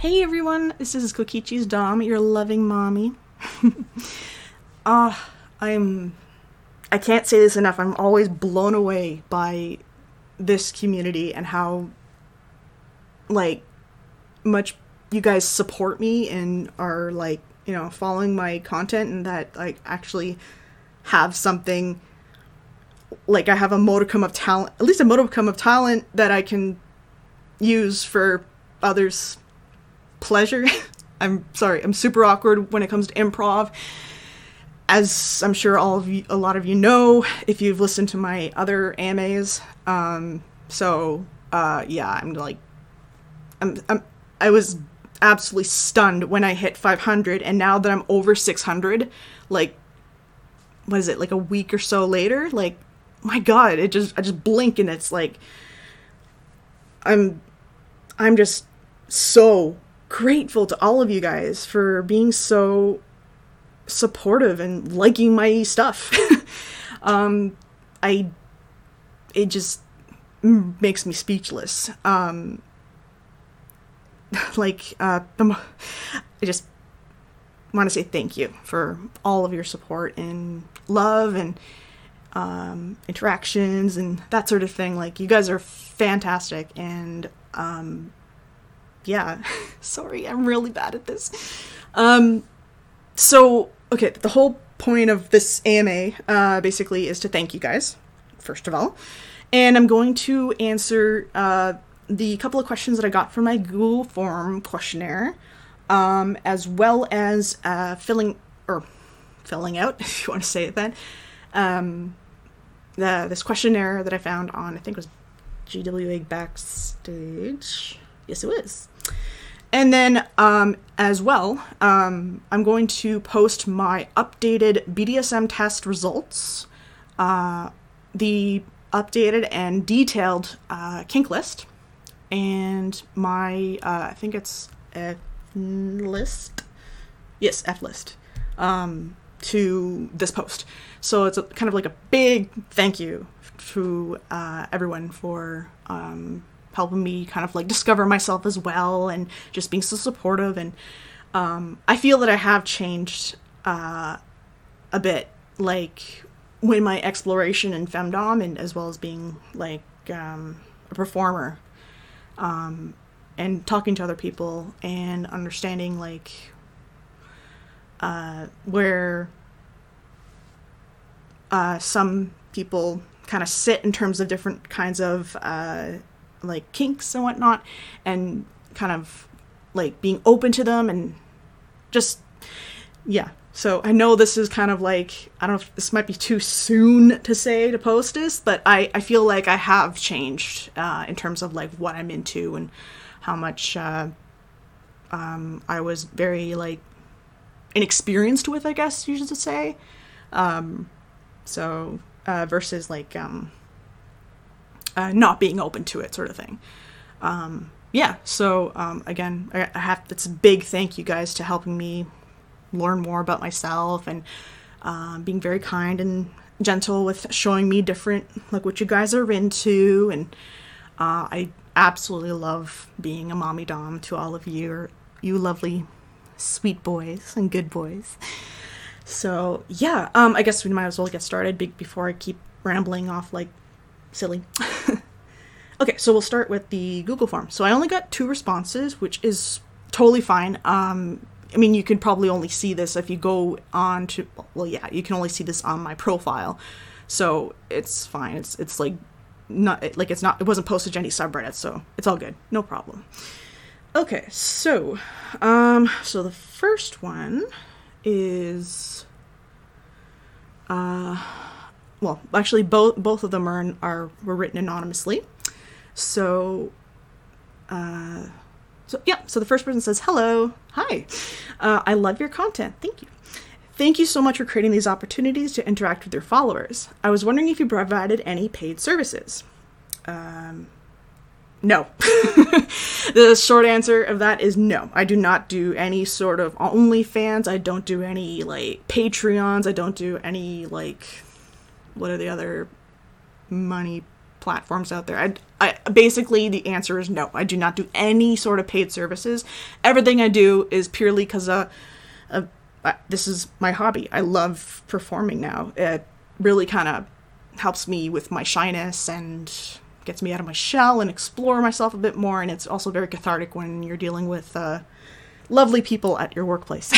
Hey everyone, this is Kokichi's Dom, your loving mommy. I can't say this enough. I'm always blown away by this community and how, much you guys support me and are, following my content, and that, actually have something, I have a modicum of talent, at least a modicum of talent that I can use for others' pleasure. I'm sorry, I'm super awkward when it comes to improv, as I'm sure a lot of you know if you've listened to my other AMAs. I was absolutely stunned when I hit 500, and now that I'm over 600, what is it, a week or so later, my God, I just blink and it's I'm just so grateful to all of you guys for being so supportive and liking my stuff. It just makes me speechless. I just want to say thank you for all of your support and love and interactions and that sort of thing. You guys are fantastic, and sorry, I'm really bad at this. The whole point of this AMA basically is to thank you guys, first of all, and I'm going to answer the couple of questions that I got from my Google form questionnaire, as well as filling out, if you want to say it then, this questionnaire that I found on, I think it was GWA Backstage. Yes, it was. And then, as well, I'm going to post my updated BDSM test results, the updated and detailed kink list, and my, I think it's F list? Yes, F list, to this post. So it's kind of like a big thank you to everyone for helping me kind of discover myself as well, and just being so supportive. And I feel that I have changed a bit, when my exploration in femdom, and as well as being a performer, and talking to other people and understanding where some people kind of sit in terms of different kinds of kinks and whatnot, and kind of being open to them, and just, yeah. So I know this is kind of I don't know if this might be too soon to post this, but I feel like I have changed in terms of what I'm into, and how much I was very inexperienced with, I guess you should say. Versus not being open to it, sort of thing. Again, it's a big thank you guys to helping me learn more about myself, and being very kind and gentle with showing me different, what you guys are into. And I absolutely love being a mommy dom to all of you lovely sweet boys and good boys. So yeah, I guess we might as well get started before I keep rambling off silly. Okay, so we'll start with the Google form. So I only got 2 responses, which is totally fine. You can probably only see this if you go on to, you can only see this on my profile. So it's fine. It wasn't posted to any subreddit, so it's all good. No problem. Okay, so the first one is, actually both of them were written anonymously. So the first person says, "Hello, hi, I love your content. Thank you. Thank you so much for creating these opportunities to interact with your followers. I was wondering if you provided any paid services." No. The short answer of that is no. I do not do any sort of OnlyFans. I don't do any Patreons. I don't do any what are the other money platforms out there. I basically, the answer is no. I do not do any sort of paid services. Everything I do is purely because this is my hobby. I love performing now. It really kind of helps me with my shyness and gets me out of my shell and explore myself a bit more. And it's also very cathartic when you're dealing with lovely people at your workplace.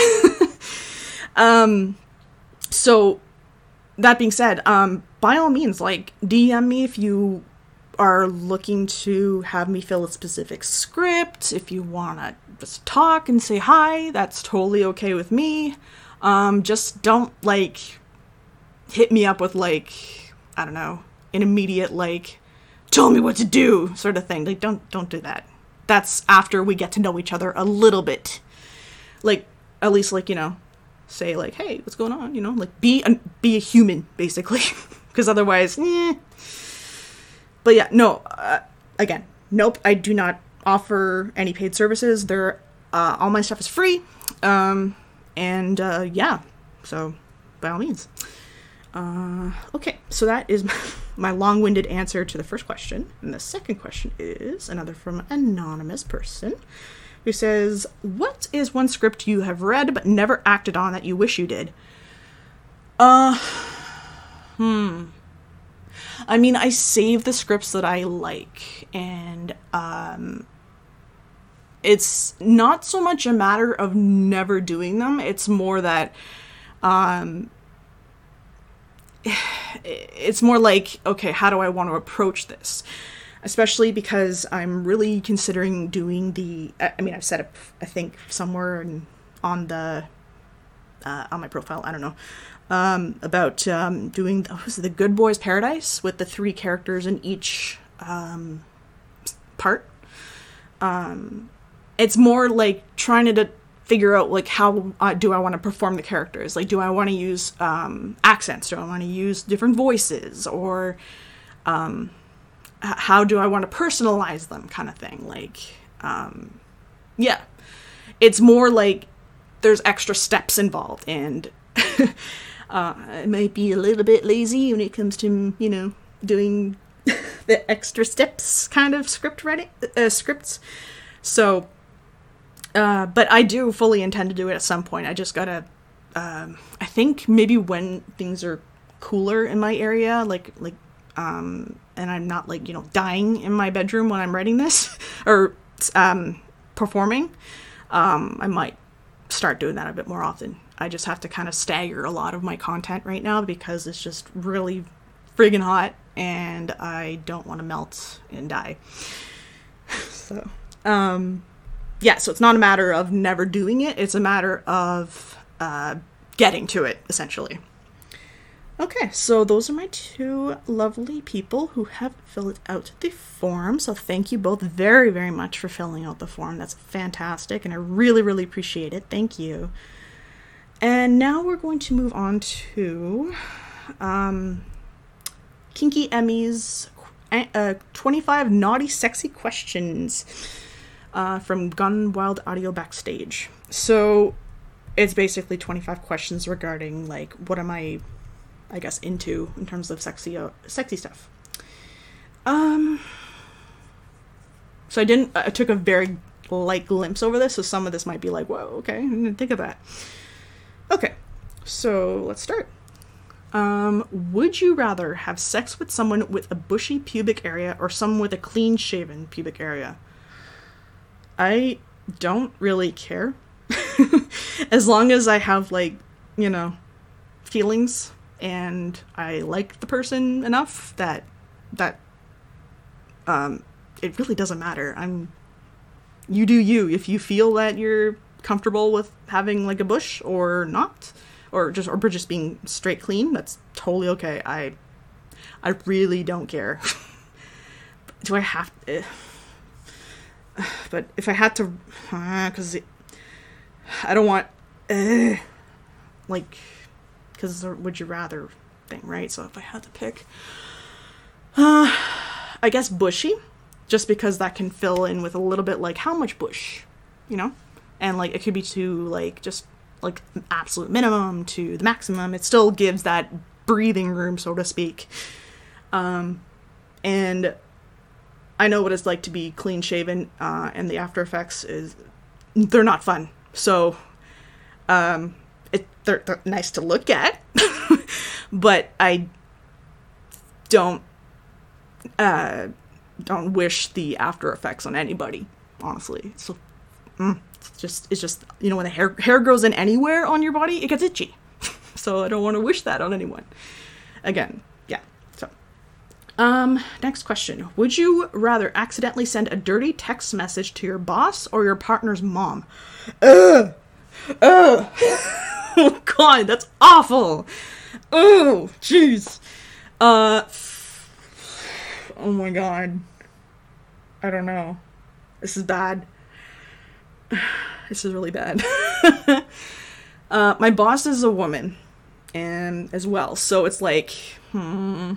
So that being said, by all means, like, DM me if you are looking to have me fill a specific script. If you want to just talk and say hi, that's totally okay with me. Just don't, like, hit me up with, like, I don't know, an immediate, like, tell me what to do sort of thing. Like, don't do that. That's after we get to know each other a little bit. Like, at least, like, you know, say, like, hey, what's going on? You know, like, be a human, basically. Because otherwise, But yeah, no, again, nope, I do not offer any paid services. All my stuff is free. Yeah, so by all means. Okay, so that is my long-winded answer to the first question. And the second question is another from an anonymous person who says, what is one script you have read but never acted on that you wish you did? I mean, I save the scripts that I like, and it's not so much a matter of never doing them. It's more that it's more like, okay, how do I want to approach this? Especially because I'm really considering doing I've set up, I think, somewhere on my profile, I don't know, about doing the Good Boys Paradise with the 3 characters in each part. It's more like trying to figure out, like, how do I want to perform the characters? Like, do I want to use accents? Do I want to use different voices? Or how do I want to personalize them, kind of thing? Like, yeah. It's more like there's extra steps involved, and it might be a little bit lazy when it comes to, you know, doing the extra steps kind of scripts. So, but I do fully intend to do it at some point. I just gotta, I think maybe when things are cooler in my area, and I'm not, like, you know, dying in my bedroom when I'm writing this or performing, I might start doing that a bit more often. I just have to kind of stagger a lot of my content right now because it's just really friggin' hot and I don't want to melt and die. So, yeah, so it's not a matter of never doing it. It's a matter of getting to it, essentially. Okay, so those are my 2 lovely people who have filled out the form. So thank you both very, very much for filling out the form. That's fantastic, and I really, really appreciate it. Thank you. And now we're going to move on to Kinky Emmy's 25 Naughty Sexy Questions from Gun Wild Audio Backstage. So it's basically 25 questions regarding, like, what am I guess, into in terms of sexy stuff. So I took a very light glimpse over this, so some of this might be like, whoa, okay, I didn't think of that. Okay, so let's start. Would you rather have sex with someone with a bushy pubic area or someone with a clean-shaven pubic area? I don't really care. As long as I have, like, you know, feelings and I like the person enough that it really doesn't matter. You do you. If you feel that you're comfortable with having, like, a bush or not, or just being straight clean, that's totally okay. I really don't care. Do I have to? But if I had to, because I don't want, like, because would you rather thing, right? So if I had to pick, I guess bushy, just because that can fill in with a little bit, like, how much bush, you know? And, like, it could be to, like, just, like, absolute minimum to the maximum. It still gives that breathing room, so to speak. And And I know what it's like to be clean shaven, and the after effects they're not fun. So, they're nice to look at, but I don't wish the after effects on anybody, honestly. So, it's just, you know, when the hair grows in anywhere on your body, it gets itchy. So I don't want to wish that on anyone. Again, yeah. So, next question. Would you rather accidentally send a dirty text message to your boss or your partner's mom? Oh God, that's awful. Oh, jeez. Oh my God. I don't know. This is bad. This is really bad. My boss is a woman, and as well, so it's like, and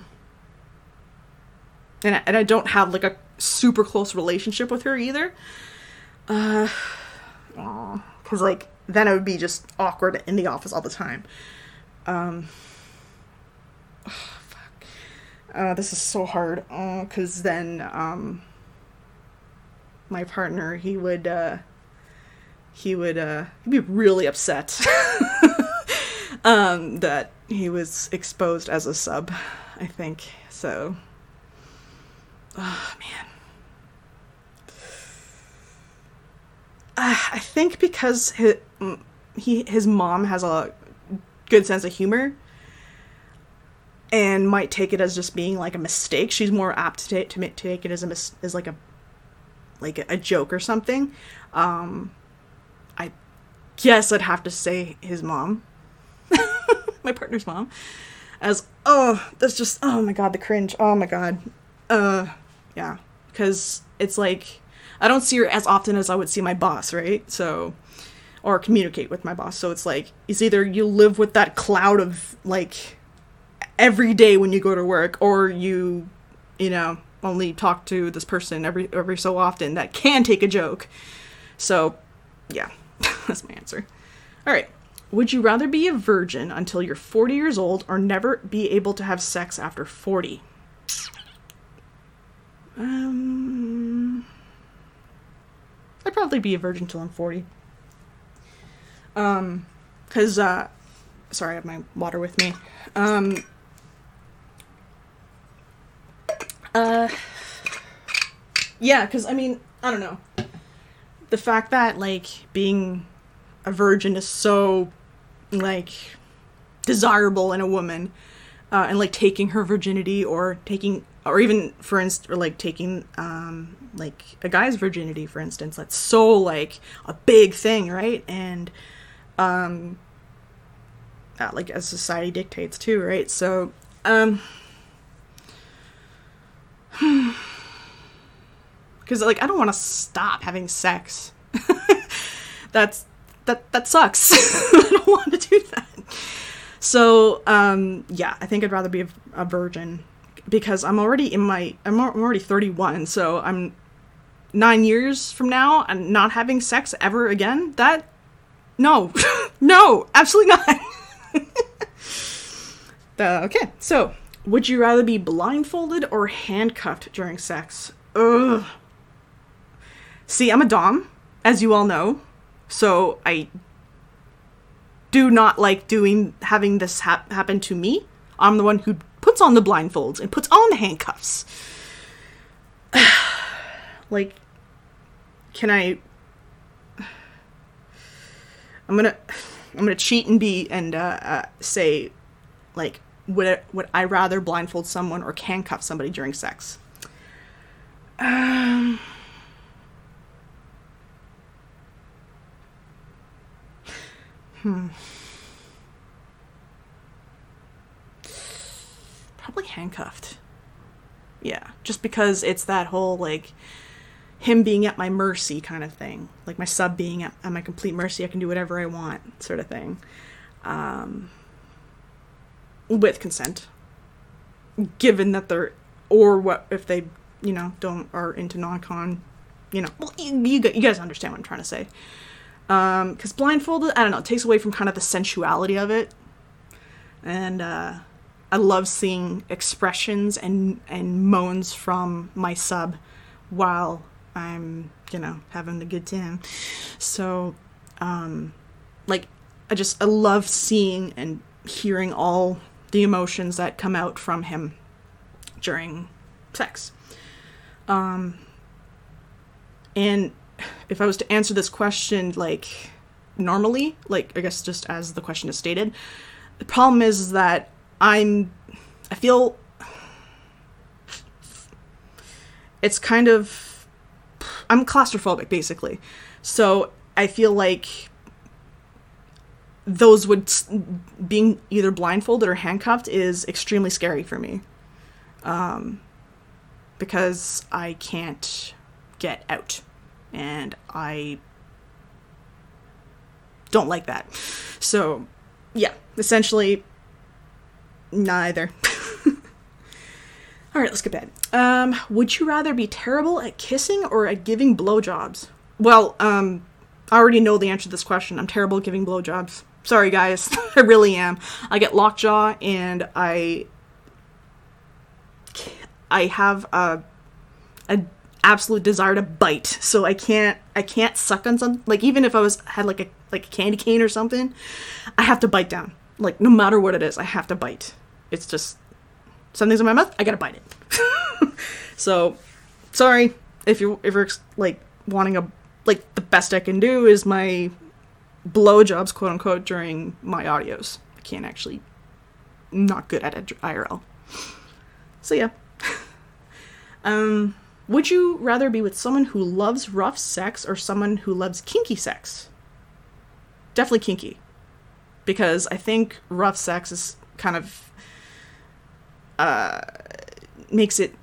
I don't have like a super close relationship with her either. Because like then I would be just awkward in the office all the time. This is so hard. Because then my partner, he'd be really upset that he was exposed as a sub, I think. So, oh man. I think because his mom has a good sense of humor and might take it as just being like a mistake. She's more apt to take it as like a joke or something. I guess I'd have to say his mom, my partner's mom, that's just, oh my God, the cringe. Oh my God. Yeah, because it's like, I don't see her as often as I would see my boss, right? So, or communicate with my boss. So it's like, it's either you live with that cloud of like every day when you go to work, or you know, only talk to this person every so often that can take a joke. So, yeah, that's my answer. All right. Would you rather be a virgin until you're 40 years old or never be able to have sex after 40? I'd probably be a virgin until I'm 40. Cause, sorry, I have my water with me. Yeah, cause I mean, I don't know. The fact that, like, being a virgin is so, like, desirable in a woman, and, like, taking her virginity or even, for instance, or, like, taking, like, a guy's virginity, for instance, that's so, like, a big thing, right? And, like, as society dictates, too, right? So, because, like, I don't want to stop having sex. That sucks. I don't want to do that. So, yeah, I think I'd rather be a virgin, because I'm already 31, so I'm 9 years from now and not having sex ever again. No, no, absolutely not. Okay, so, would you rather be blindfolded or handcuffed during sex? Ugh. See, I'm a dom, as you all know, so I do not like having this happen to me. I'm the one who puts on the blindfolds and puts on the handcuffs. Like, can I'm gonna cheat and say, like, would I rather blindfold someone or handcuff somebody during sex? Probably handcuffed. Yeah, just because it's that whole, like, him being at my mercy kind of thing. Like, my sub being at my complete mercy, I can do whatever I want sort of thing. With consent. Given that they're, or what if they, you know, are into non-con, you know, well, you guys understand what I'm trying to say. Because blindfolded, I don't know, it takes away from kind of the sensuality of it. And, I love seeing expressions and moans from my sub while I'm, having a good time. So, like, I love seeing and hearing all the emotions that come out from him during sex. And if I was to answer this question, like, normally, like, I guess just as the question is stated, the problem is that I feel it's kind of, I'm claustrophobic, basically. So I feel like those being either blindfolded or handcuffed is extremely scary for me. Because I can't get out. And I don't like that. So, yeah, essentially, neither. All right, let's get bad. Would you rather be terrible at kissing or at giving blowjobs? Well, I already know the answer to this question. I'm terrible at giving blowjobs. Sorry, guys. I really am. I get lockjaw, and I have a absolute desire to bite. So I can't suck on something. Like, even if I had like a candy cane or something, I have to bite down. Like, no matter what it is, I have to bite. It's just, something's in my mouth, I gotta bite it. So, sorry if you're like wanting the best I can do is my blowjobs, quote unquote, during my audios. I can't actually, not good at it IRL. So yeah. Would you rather be with someone who loves rough sex or someone who loves kinky sex? Definitely kinky. Because I think rough sex is kind of, makes it,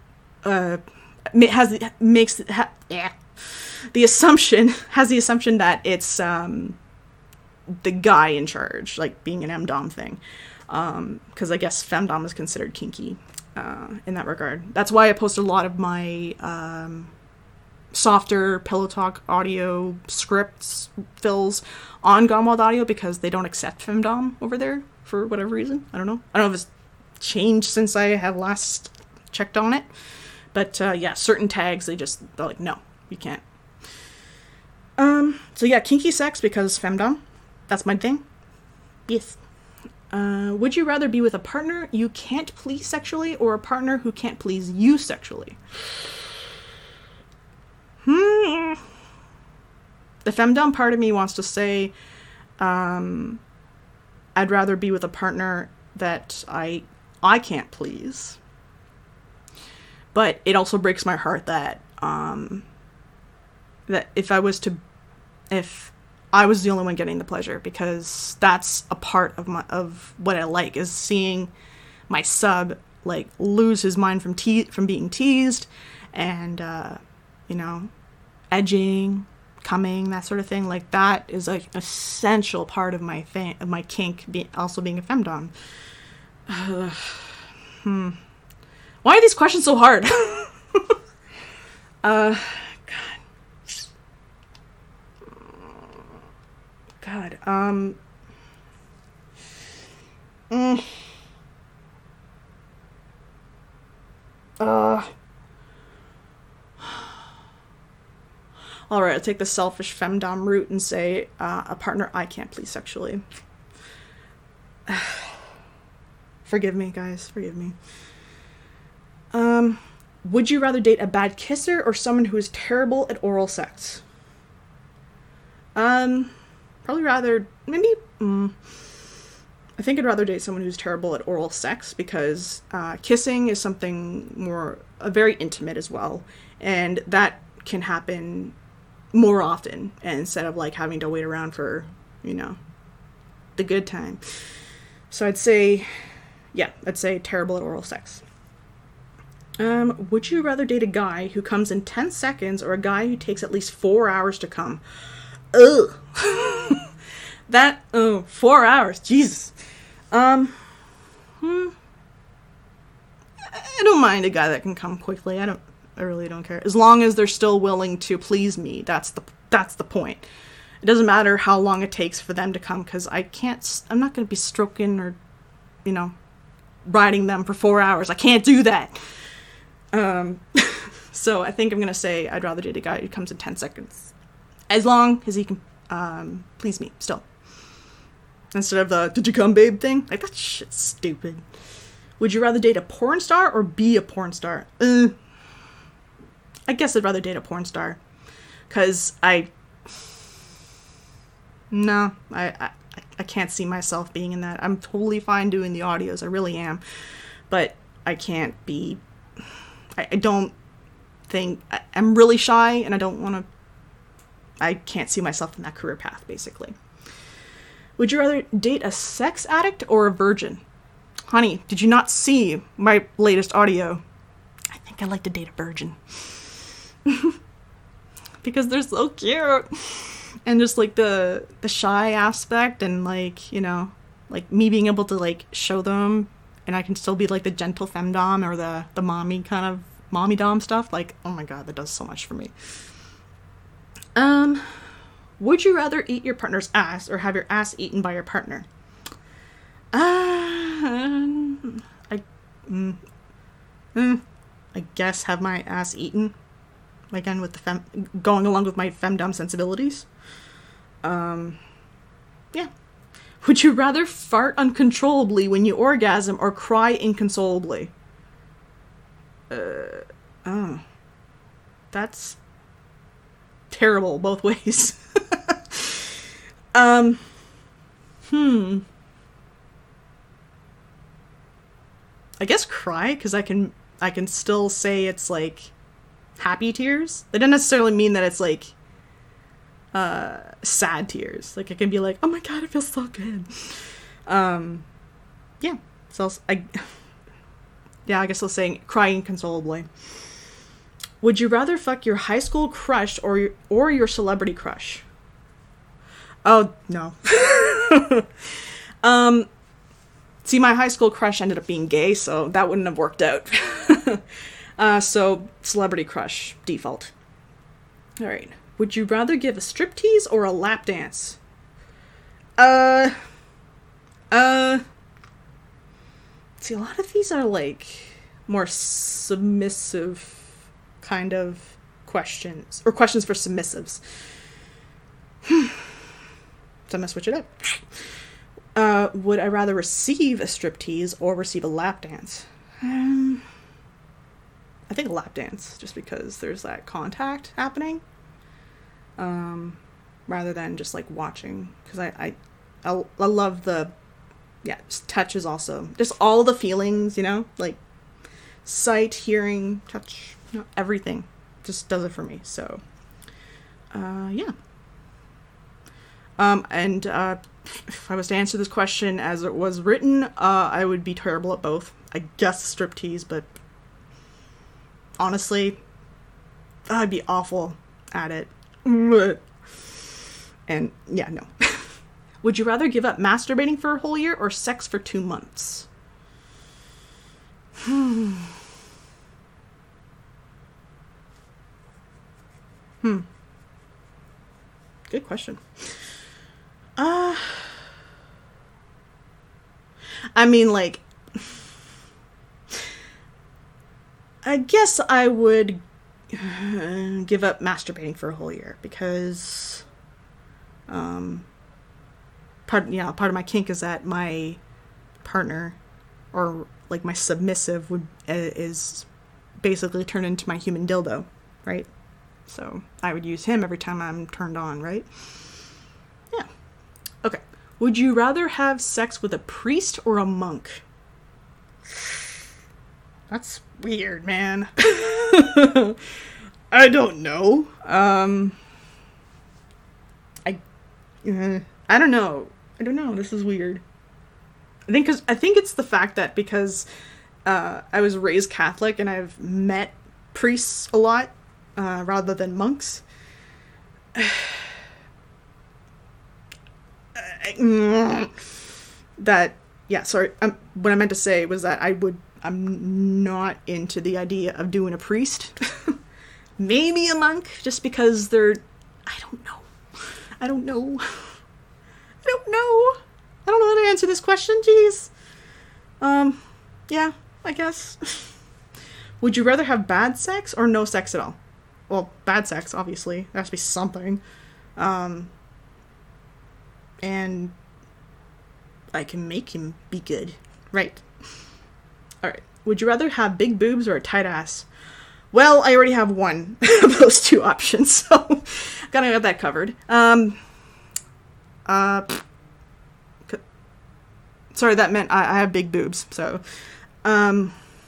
the assumption that it's, the guy in charge, like being an M-Dom thing. Because I guess Femdom is considered kinky. In that regard. That's why I post a lot of my softer Pillow Talk audio scripts fills on Gomwald Audio, because they don't accept Femdom over there for whatever reason. I don't know if it's changed since I have last checked on it. But yeah, certain tags, they're like, no, you can't. So yeah, kinky sex because Femdom. That's my thing. Yes. Would you rather be with a partner you can't please sexually or a partner who can't please you sexually? The femdom part of me wants to say, I'd rather be with a partner that I can't please. But it also breaks my heart that, that if I was the only one getting the pleasure, because that's a part of what I like, is seeing my sub like lose his mind from being teased, and edging, coming, that sort of thing. Like, that is like an essential part of my kink, also being a femdom. Why are these questions so hard? God, Alright, I'll take the selfish femdom route and say, a partner I can't please sexually. Forgive me, guys, forgive me. Would you rather date a bad kisser or someone who is terrible at oral sex? Probably rather, maybe, I think I'd rather date someone who's terrible at oral sex, because kissing is something very intimate as well, and that can happen more often, and instead of like having to wait around for, the good time. So I'd say terrible at oral sex. Would you rather date a guy who comes in 10 seconds or a guy who takes at least 4 hours to come? Ugh. 4 hours, Jesus. I don't mind a guy that can come quickly. I really don't care. As long as they're still willing to please me, that's the point. It doesn't matter how long it takes for them to come, because I'm not going to be stroking or, riding them for 4 hours. I can't do that. So I think I'm going to say I'd rather date a guy who comes in 10 seconds. As long as he can please me still. Instead of the, did you come, babe thing? Like, that shit's stupid. Would you rather date a porn star or be a porn star? I guess I'd rather date a porn star. Because I can't see myself being in that. I'm totally fine doing the audios. I really am. But I can't be... I don't think... I'm really shy, and I don't want to... I can't see myself in that career path, basically. Would you rather date a sex addict or a virgin? Honey, did you not see my latest audio? I think I'd like to date a virgin. Because they're so cute. And just, like, the shy aspect and, like, you know, like, me being able to, like, show them, and I can still be, like, the gentle femdom or the mommy kind of mommy dom stuff. Like, oh my god, that does so much for me. Would you rather eat your partner's ass or have your ass eaten by your partner? I guess have my ass eaten. Again, with the going along with my femdom sensibilities. Yeah. Would you rather fart uncontrollably when you orgasm or cry inconsolably? That's terrible both ways. I guess cry, because I can still say it's like happy tears. That doesn't necessarily mean that it's like sad tears. Like, it can be like, oh my god, it feels so good. Yeah. So I guess I'll say crying inconsolably. Would you rather fuck your high school crush or your celebrity crush? Oh, no. See, my high school crush ended up being gay, so that wouldn't have worked out. So, celebrity crush, default. Alright. Would you rather give a striptease or a lap dance? See, a lot of these are, like, more submissive kind of questions. Or questions for submissives. So I'm gonna switch it up. Would I rather receive a striptease or receive a lap dance? I think a lap dance, just because there's that contact happening. Rather than just like watching, because I love the, just touch is also, just all the feelings, you know, like sight, hearing, touch, you know, everything just does it for me. So, yeah. And if I was to answer this question as it was written, I would be terrible at both. I guess striptease, but honestly, I'd be awful at it. And yeah, no. Would you rather give up masturbating for a whole year or sex for 2 months? Good question. I mean, like, I guess I would give up masturbating for a whole year because part of my kink is that my partner, or like my submissive, is basically turned into my human dildo, right? So I would use him every time I'm turned on, right? Yeah. Okay. Would you rather have sex with a priest or a monk? That's weird, man. I don't know. I don't know. This is weird. I think it's the fact that because I was raised Catholic and I've met priests a lot rather than monks. What I meant to say was that I'm not into the idea of doing a priest. Maybe a monk, just because I don't know how to answer this question, jeez. Yeah, I guess. Would you rather have bad sex or no sex at all? Well, bad sex, obviously. There has to be something. And I can make him be good. Right. Alright. Would you rather have big boobs or a tight ass? Well, I already have one of those two options, so gotta have that covered. Sorry, that meant I have big boobs, so. I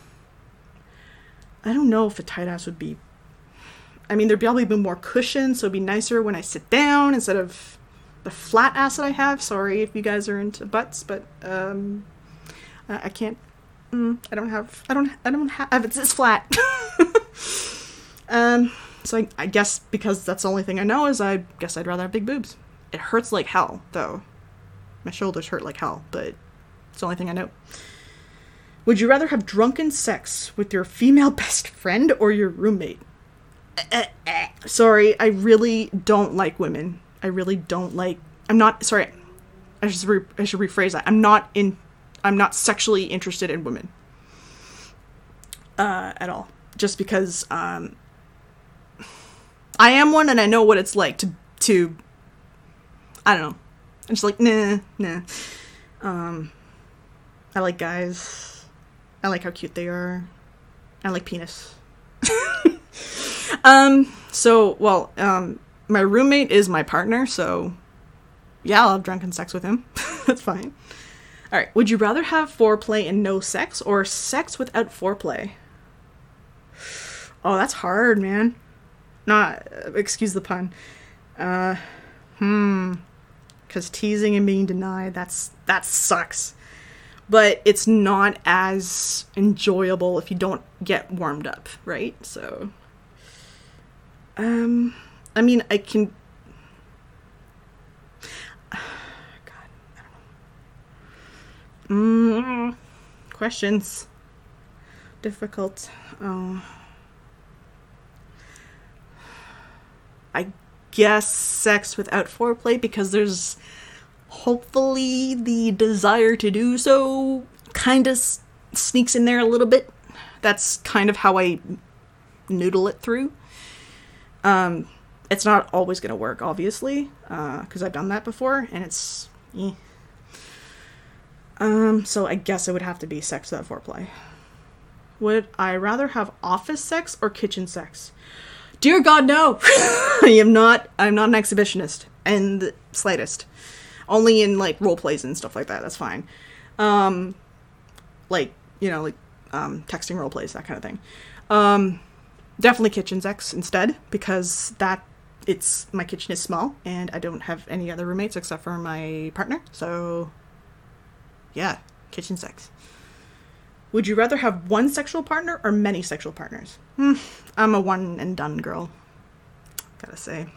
don't know if a tight ass would be. I mean, there'd probably be more cushion, so it'd be nicer when I sit down instead of the flat ass that I have. Sorry if you guys are into butts, but I can't. I don't have. It's flat. So I guess because that's the only thing I know is I guess I'd rather have big boobs. It hurts like hell, though. My shoulders hurt like hell, but it's the only thing I know. Would you rather have drunken sex with your female best friend or your roommate? Sorry, I really don't like women. I really don't like. I'm not. Sorry, I should rephrase that. I'm not sexually interested in women. At all. Just because I am one and I know what it's like to I don't know. I'm just like nah. I like guys. I like how cute they are. I like penis. My roommate is my partner, so yeah, I'll have drunken sex with him. That's fine. Alright, would you rather have foreplay and no sex, or sex without foreplay? Oh, that's hard, man. Excuse the pun. Because teasing and being denied, that sucks. But it's not as enjoyable if you don't get warmed up, right? So, I mean, I can. God, I don't know. Questions. Difficult. I guess sex without foreplay because there's hopefully the desire to do so kind of sneaks in there a little bit. That's kind of how I noodle it through. It's not always going to work, obviously, because I've done that before, and it's... So I guess it would have to be sex without foreplay. Would I rather have office sex or kitchen sex? Dear God, no! I'm not an exhibitionist, in the slightest. Only in, like, role plays and stuff like that, that's fine. Texting role plays, that kind of thing. Definitely kitchen sex instead, because my kitchen is small, and I don't have any other roommates except for my partner, so, yeah, kitchen sex. Would you rather have one sexual partner or many sexual partners? I'm a one and done girl, gotta say.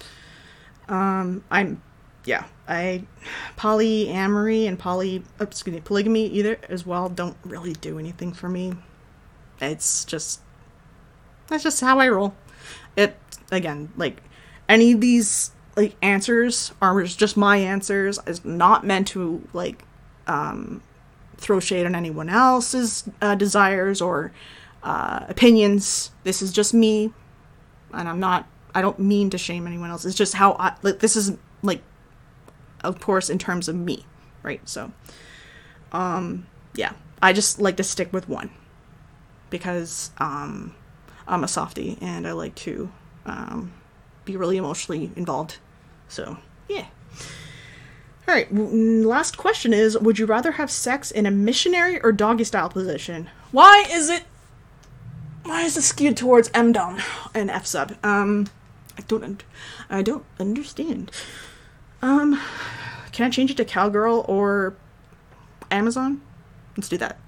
Polyamory and polygamy either as well don't really do anything for me. That's just how I roll. It, again, like, any of these, like, answers are just my answers. It's not meant to, like, throw shade on anyone else's desires or opinions. This is just me, and I don't mean to shame anyone else. It's just how this is, like, of course, in terms of me, right? So, yeah, I just like to stick with one because I'm a softie and I like to be really emotionally involved. So, yeah. All right, last question is, would you rather have sex in a missionary or doggy style position? Why is it skewed towards M-dom and F-sub? I don't understand. Can I change it to cowgirl or Amazon? Let's do that.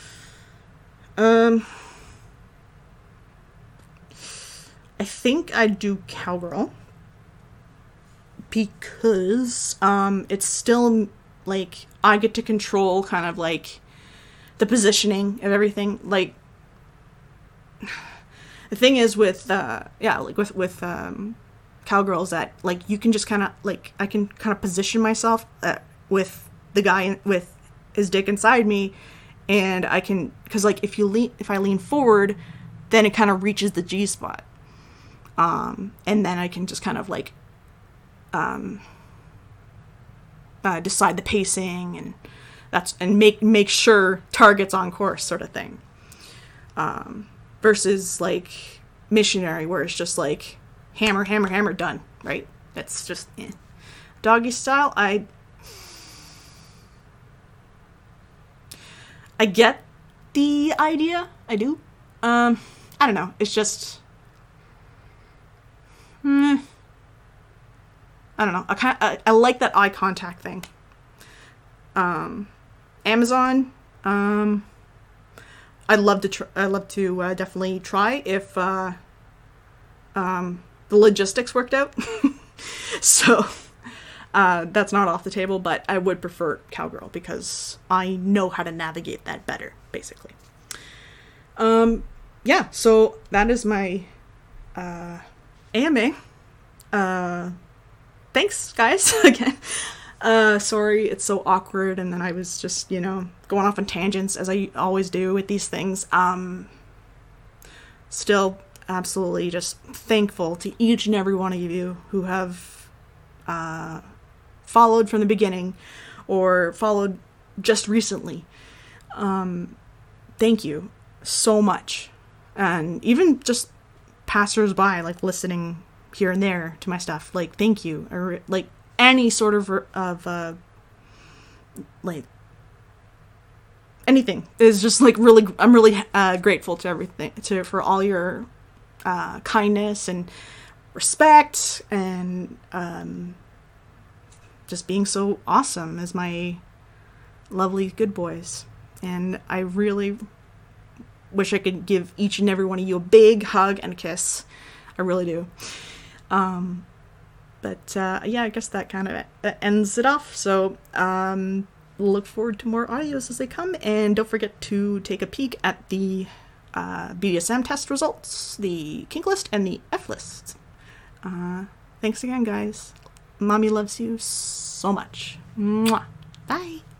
I think I'd do cowgirl because it's still, like, I get to control kind of, like, the positioning of everything. Like, the thing is with cowgirls that, like, you can just kind of, like, I can kind of position myself with the guy with his dick inside me, and I can, because like if I lean forward, then it kind of reaches the G spot, and then I can just kind of like decide the pacing and make sure target's on course, sort of thing. Versus like missionary, where it's just like hammer, hammer, hammer, done, right? That's just doggy style. I get the idea. I do. I don't know. It's just I don't know. I like that eye contact thing. Amazon. I'd love to definitely try if the logistics worked out. So that's not off the table, but I would prefer Cowgirl because I know how to navigate that better, basically. Yeah, so that is my AMA. Thanks, guys, again. Sorry it's so awkward, and then I was just, going off on tangents, as I always do with these things. Still absolutely just thankful to each and every one of you who have followed from the beginning or followed just recently. Thank you so much. And even just passersby, like listening here and there to my stuff, like, thank you. Or like any sort of like anything is just like really, I'm really grateful to everything, for all your kindness and respect, and just being so awesome as my lovely good boys. And I really wish I could give each and every one of you a big hug and a kiss. I really do. But yeah, I guess that kind of ends it off. So look forward to more audios as they come, and don't forget to take a peek at the BDSM test results, the kink list, and the F list. Thanks again, guys. Mommy loves you so much. Mwah. Bye.